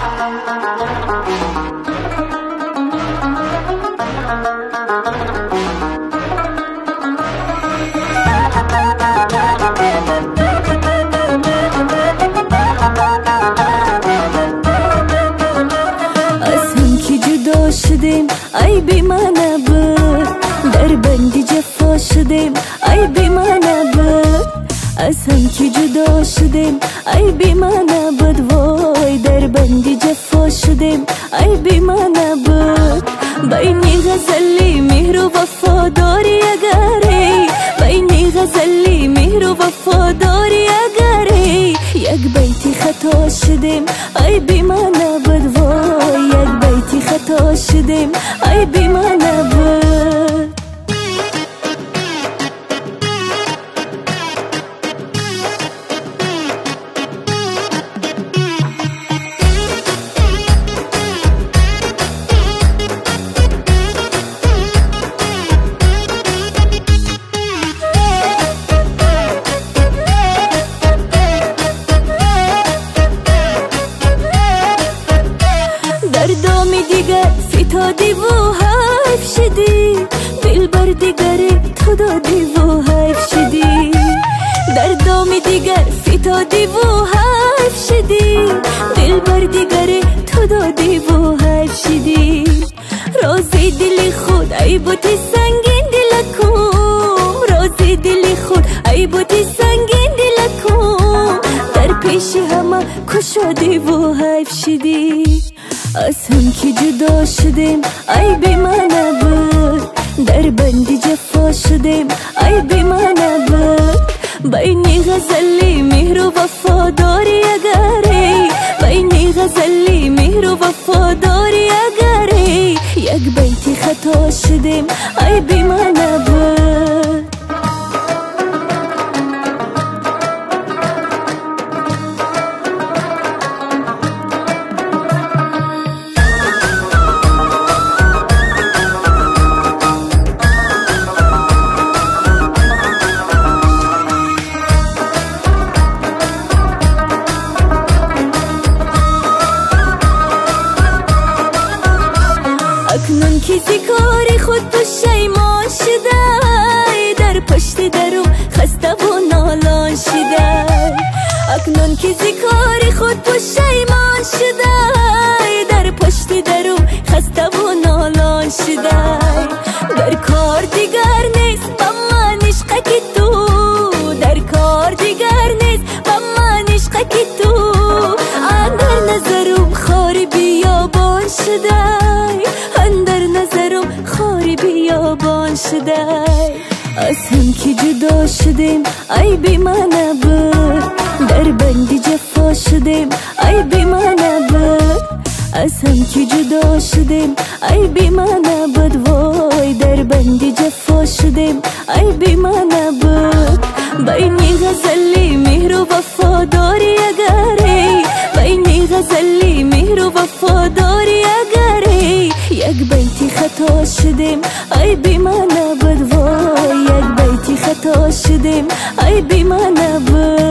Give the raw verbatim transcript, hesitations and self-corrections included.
شدیم ای بی منه بود، در بندی جفا شدیم ای بی منه بود، از هم که جدا شدیم ای بی منه بود، وای در بندی جفا شدیم ای بی منه بود. بینی غزلی مهر و وفاداری اگری، بینی غزلی مهر و وفاداری اگری، یک بیتی خطا شدیم ای بی منه بود، وای یک بیتی خطا شدیم ای بی منه بود. دردامی دیگر فتادی و حیف شدی، دل بر دیگری تو دادی و حیف شدی. دردامی دیگر فتادی و حیف شدی، دل بر دیگری تو دادی و حیف شدی. رازی دل خود ای بودی سنگین دلکم، رازی دل خود ای بودی سنگین دلکم، در پیش همه کشادی و حیف شدی. از هم که جدا شدیم ای بی منه بود، در بندی جفا شدیم ای بی منه بود. بینی غزلی مهر و وفاداری اگری، بینی غزلی مهر و وفاداری اگری، یک بیتی خطا شدیم ای بی منه بود. اکنون که زکار خود پشیمان شده، در پشت درو خسته و نالان شده. اکنون که زکار خود پشیمان شده، در پشت درو خسته و نالان شده. در کار دیگر نیست با من عشقه که تو، در کار دیگر نیست با من عشقه که تو، اندر نظرم خاری بیابان شده، اندر نظرم خاری بیابان شده. از هم که جدا شدیم ای بی منه بود، در بندی جفا شدیم ای بی منه بود. از هم که جدا شدیم ای بی منه بود، وای در بندی جفا شدیم ای بی منه بود. بینی غزلی مهر و وفاداری اگری، بینی غزلی مهر و وفاداری اگری، یک بیتی خطا شدیم ای بی منه بود، وای یک بیتی خطا شدیم ای بی منه بود.